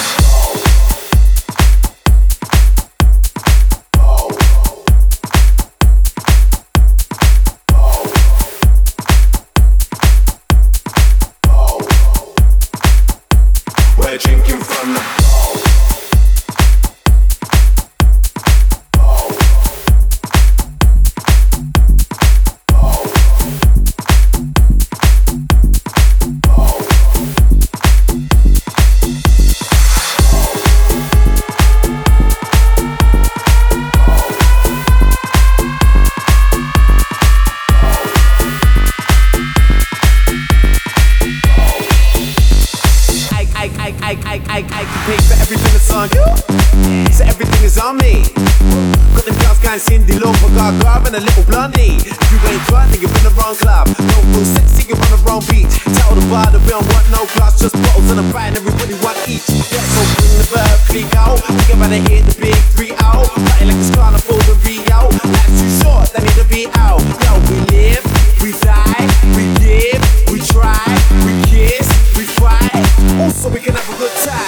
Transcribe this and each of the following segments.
We're drinking from the I can pay for everything that's on you, so everything is on me. Got them girls going Cindy Lauper, Gaga and a little blondie. If you ain't drunk, then you're in the wrong club. No real sexy, you're on the wrong beach. Tell the bar that we don't want no glass, just bottles and a pint, everybody want each. Yeah, so bring the verb, click out. Think about to hit the big 3 out. Party like it's carnival in Rio. Life's too short, they need to be out. Yo, we live, we die, we give, we try, we kiss, we fight. Also, we can have a good time.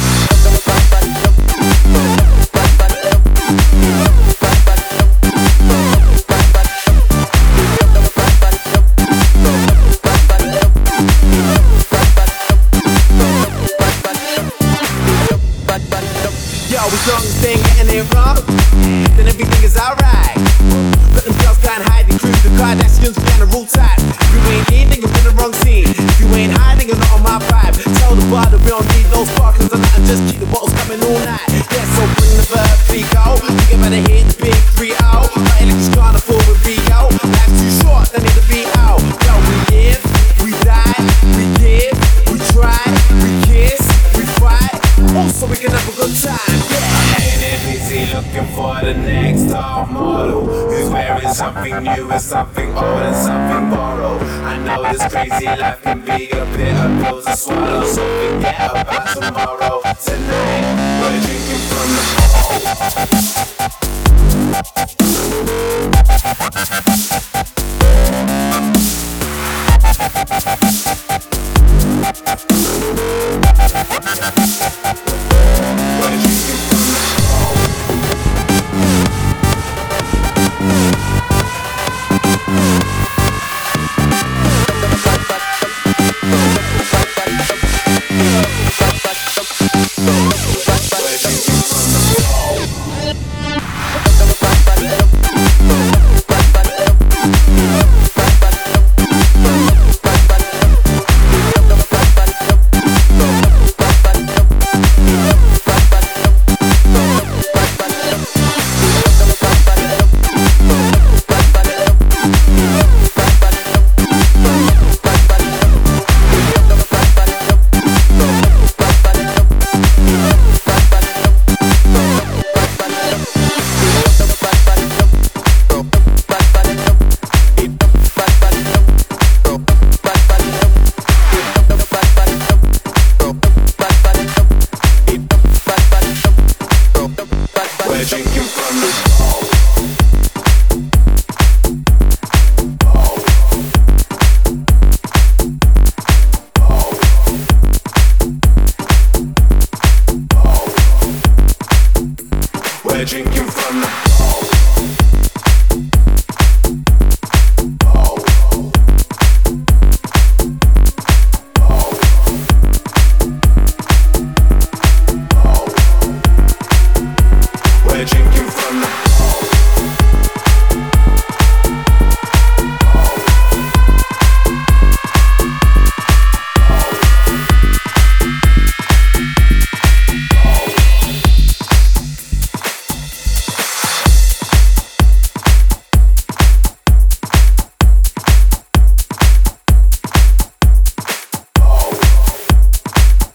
Yo, as long as they ain't getting it wrong, then everything is alright. But them girls can't hide, they cruise the Kardashians, we on the rule type. If you ain't in, then you're in the wrong scene. If you ain't hiding, you're not on my vibe. Tell the bar that we don't need no sparklers or nothing, just keep the bottles coming all night. Yeah, so bring the verb, freak out. We about to hit the big 3 out. Party like it's carnival in Rio. Life's too short, they need to be out. Yo, we live, we die, we give, we try, we kiss, we fight. Also, we can have a good time, yeah. Ain't it busy looking for the next top model who's wearing something new and something old and something borrowed? I know this crazy life can be a bitter pill to swallow, so forget about tomorrow. Tonight, we're drinking from the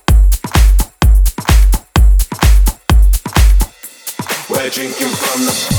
We're drinking from the